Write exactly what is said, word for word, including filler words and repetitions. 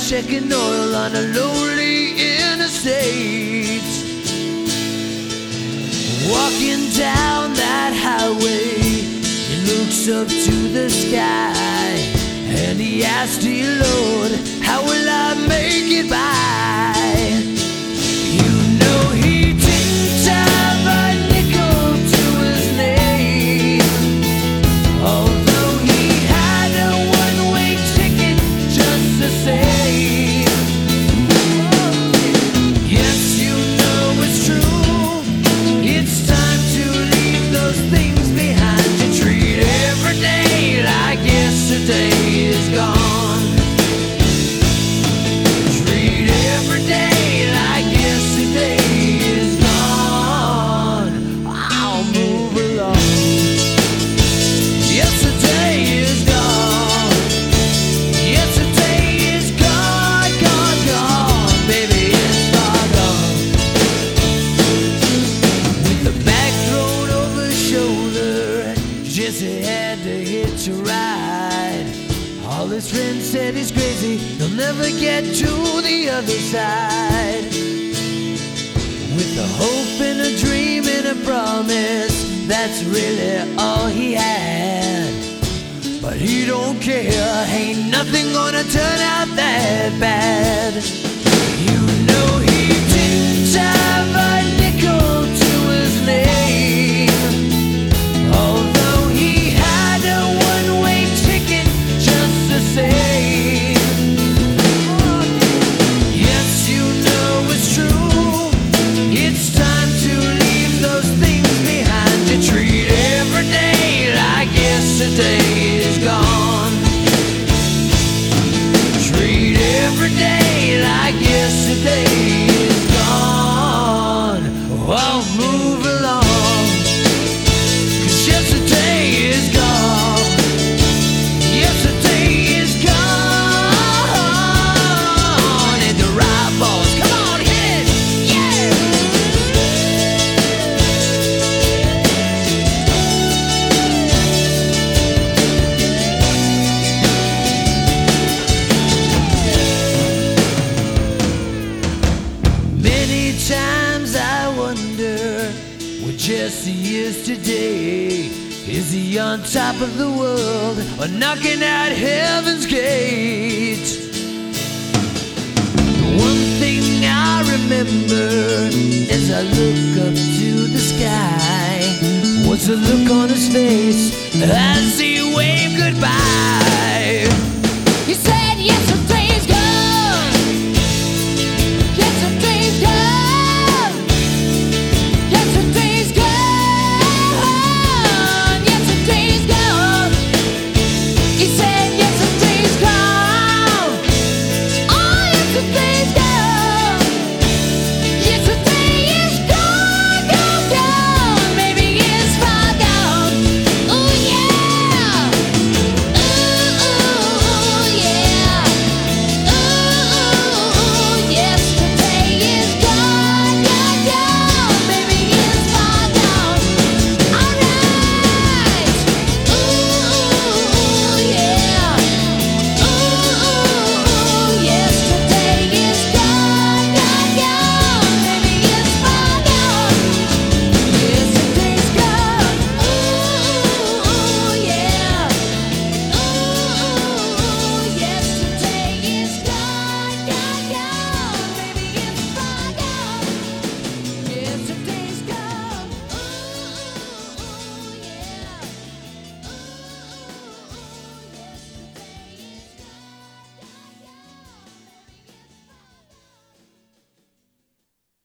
checking oil on a lonely interstate. Walking down that highway, he looks up to the sky, and he asks, dear Lord, how will I make it by? You know he didn't have a nickel to his name, although he had a one-way ticket just the same. Yes, you know it's true, it's time to leave those things behind. You treat every day like yesterday is gone. Treat every day like yesterday is gone. I'll move along. Yesterday is gone. Yesterday is gone, gone, gone. Baby, it's far gone. With the back thrown over his shoulder, Jesse had to hitch a ride. All his friends said he's crazy, he'll never get to the other side. With a hope and a dream and a promise, that's really all he had. But he don't care, ain't nothing gonna turn out that bad. You know he didn't have a nickel to his name, although he had a one-way ticket just the same. Yes, you know it's true, it's time to leave those things behind. You treat every day like yesterday is gone. Treat every day like yesterday is gone. Oh, move along, 'cause yesterday is gone. Yesterday is gone. And the ride balls, come on, hit it, yeah! Many times I wonder where Jesse is today. Is he on top of the world or knocking at heaven's gate? The one thing I remember as I look up to the sky was the look on his face as he waved goodbye.